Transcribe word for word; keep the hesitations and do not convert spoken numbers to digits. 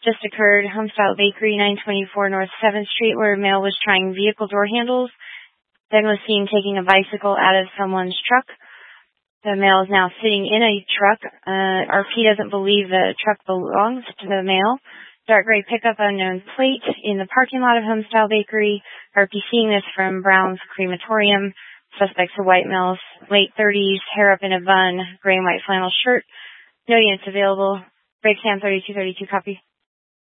just occurred, Homestyle Bakery, nine twenty-four North seventh Street, where a male was trying vehicle door handles, then was seen taking a bicycle out of someone's truck. The male is now sitting in a truck. Uh, R P doesn't believe the truck belongs to the male. Dark gray pickup, unknown plate, in the parking lot of Homestyle Bakery. R P seeing this from Brown's Crematorium. Suspect's a white male, late thirties, hair up in a bun, gray and white flannel shirt. No units available. Break Sam thirty-two thirty-two, copy.